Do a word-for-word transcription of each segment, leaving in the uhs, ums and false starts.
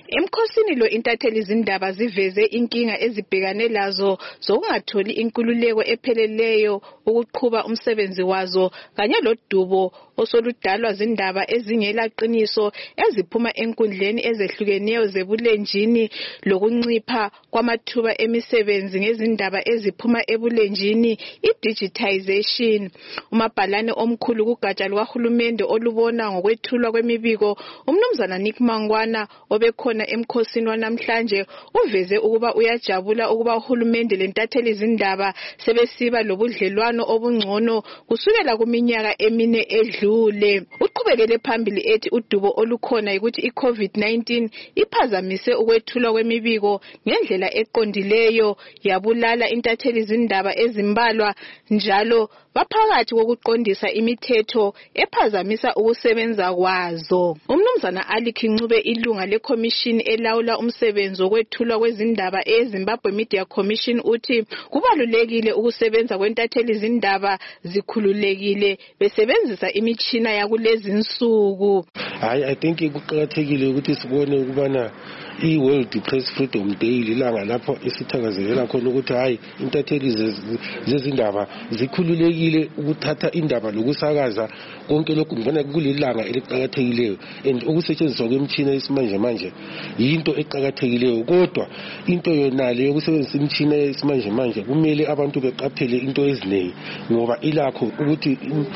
Emkhosini lo intatheli izindaba ziveze inkinga ezibhekane lazo zokungatholi inkululeko epheleleyo ukuqhuba umsebenzi wazo kanye lodubo osoludalwa zindaba ezingela qiniso eziphuma enkundleni ezehlukeneyo zebulenjini lokuncipha kwamathuba emisebenzi ngezindaba eziphuma ebulenjini i-digitization. Umabhalane omkhulu kugatsha lukahulumende olubona ngokwethulwa kwemibiko umnumzana Nick Mangwana obekhona emkhosini wanamhlanje uveze ukuba uyajabula ukuba uhulumende lentatheli izindaba sebesiba lobudlelwano obungcono kusukela kuminyaka emine edlule. Uqhubekele phambili ethi udubo olukhona ukuthi i-COVID nineteen iphazamise ukwethulwa kwemibiko ngendlela eqondileyo yabulala intatheli izindaba ezimbalwa njalo baphakathi kokuqondisa imithetho ephazamisa ukusebenza kwazo. Umnumzana Ali Kincube ilunga leCommission elawula umsebenzi wokwethulwa kwezindaba eZimbabwe Media Commission uthi kubalulekile ukusebenza kwentatheli izindaba zikhululekile besebenzisa imitshina yakulezi insuku. I I think kuqakathekile ukuthi sibone ukubana i-World Press Freedom Day ilanga lapho esithakazelela khona ukuthi hayi intatheli zezindaba zikhululekile ukuthatha indaba lokusakaza konke lokhu ngibona kulilanga eliqhakathekileyo and ukusetshenziswa kwemitshina yesimanje manje yinto eqhakathekileyo kodwa into yona le yokusebenzisa imitshina yesimanje manje kumele abantu beqaphele into eziningi ngoba ilakho ukuthi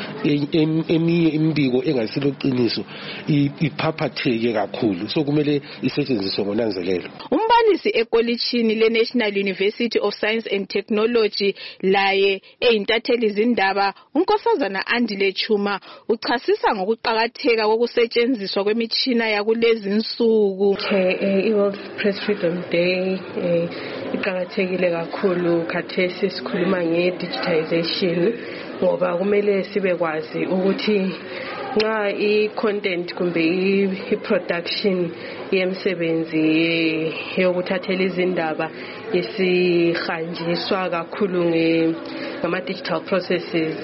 eminye imbiko engasilo qiniso iphaphatheke kakhulu so kumele isetshenziswe ngonanzelelo. Umbalisi ekolitshini le-National University of Science and Technology laye eyintatheli izindaba unkosazana Andile Chuma uchasisa ngokuqhakatheka kokusetshenziswa kwemitshina yakulezi insuku. I-World Press Freedom Day iqhakathekile kakhulu khathesi sikhuluma nge-digitization ngoba kumele sibe kwazi ukuthi nxa i-content kumbe i-production yemsebenzi yokuthathela izindaba isihanjiswa kakhulu ngama-digital processes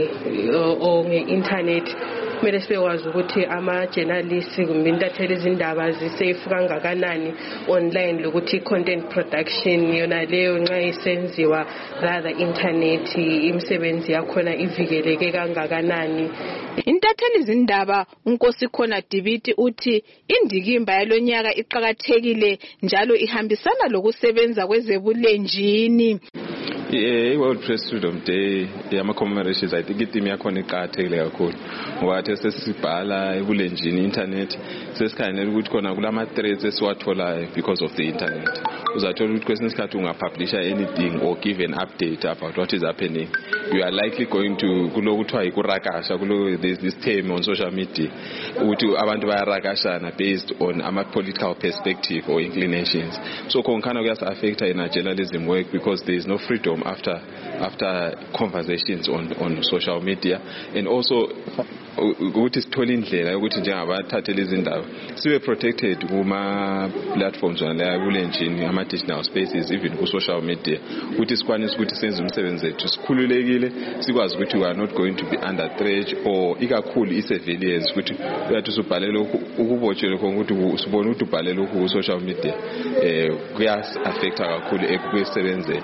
o nge-internet. Kumele sibekwazi ukuthi ama-journalists kumbe intatheli izindaba zisafe kangakanani online lokuthi content production yona leyo nxa isenziwa rather internet imisebenzi yakhona ivikeleke kangakanani. Intatheli izindaba uNkosikhona Dibiti uthi indikimba yalonyaka iqhakathekile njalo ihambisana lokusebenza kwezebulenjini. I-World Press Freedom Day yama-commemorations I think itheme yakhona iqhakathekile kakhulu ngoba the sesibhala ebulenjini internet sesikhangela ukuthi khona kulama-threats esiwatholayo because of the internet. Uzathola ukuthi kwesinye isikhathi ungapublisha anything or give an update about what is happening, you are likely going to kulokuthiwa yikurakasha kulo there's this term on social media ukuthi abantu bayarakashana based on ama-political perspective or inclinations. So konkhana kuyas-affecta in our journalism work because there is no freedom after after conversations on on social media and also ukuthi sithole indlela ukuthi njengabathatheli izindaba sibe protected kuma platforms wala bulenjini ama digital spaces even ku social media ukuthi sikwanise ukuthi senze umsebenzi wethu sikhululekile sikwazi ukuthi we are not going to be under threat or ikakhulu i-surveillance ukuthi uyathi usubhalele ukubotshele khona ukuthi sibone ukuthi ubhalele ku social media eh kuyas affecta kakhulu ekusebenzeni.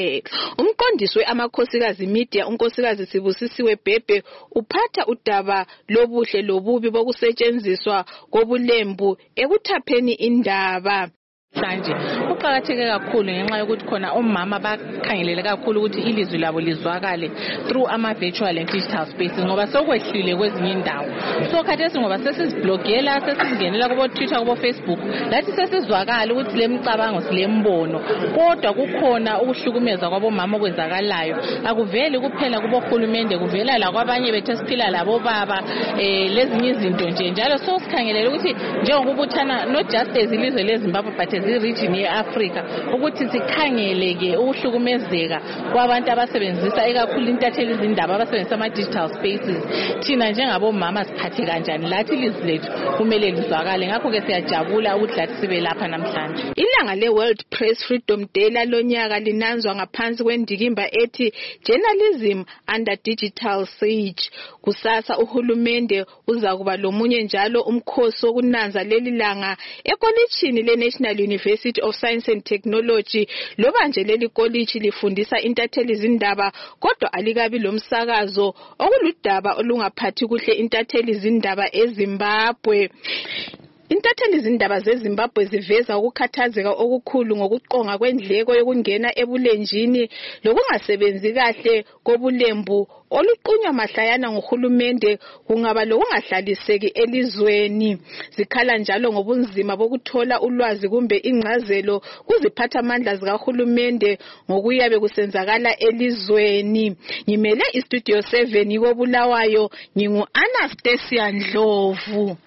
Umqondisi we-amakhosikazi media unkosikazi Sibusisiwe Bhebhe uphatha udaba lobuhle lobubi bokusetshenziswa kobulembu ekuthapheni indaba. Manje kuqhakatheke kakhulu ngenxa yokuthi khona omama bakhangelele kakhulu ukuthi ilizwi labo lizwakale through ama virtual and digital spaces ngoba sokwehlile kwezinye indawo. So khathesi ngoba sesiziblogela sesizingenela kubo Twitter kubo Facebook lathi sesizwakala ukuthi lemcabango silembono kodwa kukhona ukuhlukumeza kwabomama okwenzakalayo akuveli kuphela kubo hulumende kuvela la kwabanye bethu esiphila labo baba eh lezinye izinto nje njalo so sikhangelele ukuthi njengokubuthana not just ezilizwe leZimbabwe but as i-region ye-Africa ukuthi sikhangeleke ukuhlukumezeka kwabantu abasebenzisa ekakhulu intatheli izindaba abasebenzisa ama-digital spaces. Thina njengabomama siphathe kanjani, lathi ilizwi lethu kumele lizwakale. Ngakho-ke siyajabula ukuthi lathi sibe lapha namhlanje. Ilanga le-World Press Freedom Day lalonyaka linanzwa ngaphansi kwendikimba ethi Journalism under Digital Siege. Kusasa uhulumende uzakuba lomunye njalo umkhosi wokunanza leli langa ekolitshini le-National University of Science and Technology. Loba nje leli kolitshi lifundisa intatheli izindaba kodwa alikabi lomsakazo okuludaba olungaphathi kuhle intatheli izindaba eZimbabwe. Intatheli izindaba zeZimbabwe ziveza ukukhathazeka okukhulu ngokuqonga kwendleko yokungena ebulenjini lokungasebenzi kahle kobulembu oluqunywa mahlayana ngohulumende kungaba lokungahlaliseki elizweni. Zikhala njalo ngobunzima bokuthola ulwazi kumbe ingcazelo kuziphatha amandla zikahulumende ngokuyabe kusenzakala elizweni. Ngimele istudio seven kobulawayo, ngingu Anastasia Ndlovu.